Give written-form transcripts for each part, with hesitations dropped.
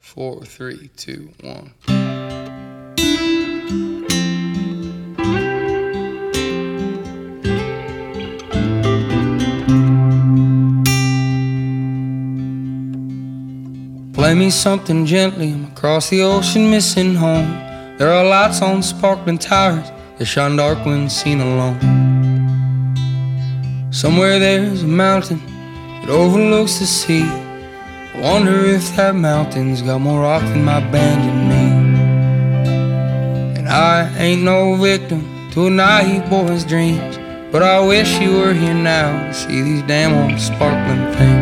4, 3, 2, 1. Play me something gently, I'm across the ocean missing home. There are lights on sparkling towers that shine dark when seen alone. Somewhere there's a mountain that overlooks the sea. I wonder if that mountain's got more rock than my band and me. And I ain't no victim to a naive boy's dreams, but I wish you were here now to see these damn old sparkling things.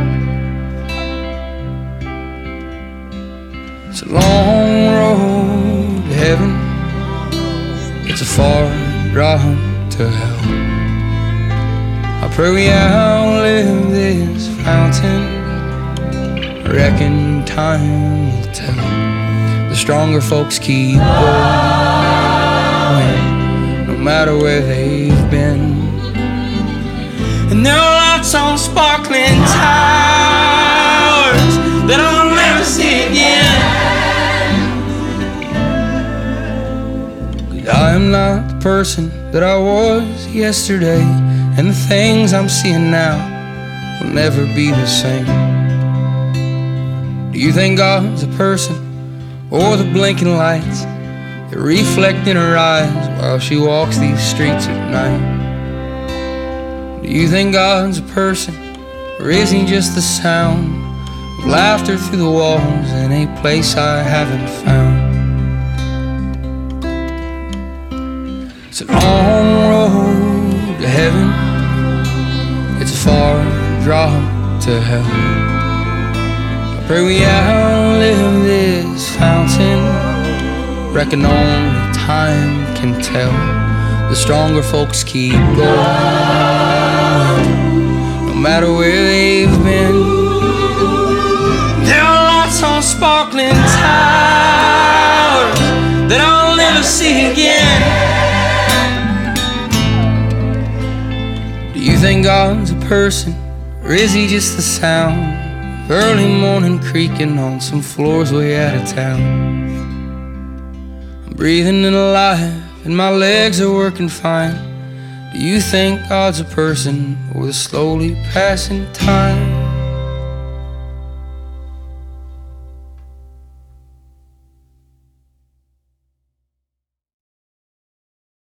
It's a long road to heaven, it's a far drive to hell. I pray we outlive this fountain, I reckon time will tell. The stronger folks keep going, no matter where they've been. And there are lights on sparkling towers that I'll never see again. I am not the person that I was yesterday, and the things I'm seeing now will never be the same. Do you think God's a person, or the blinking lights that reflect in her eyes while she walks these streets at night? Do you think God's a person, or is he just the sound of laughter through the walls in a place I haven't found? It's a long road to heaven, it's a far drop to hell. I pray we outlive this fountain, reckon only time can tell. The stronger folks keep going, no matter where they've been. There are lights on sparkling towers that I'll never see again. Do you think God's a person, or is he just the sound of early morning creaking on some floors way out of town? I'm breathing and alive, and my legs are working fine. Do you think God's a person, or the slowly passing time?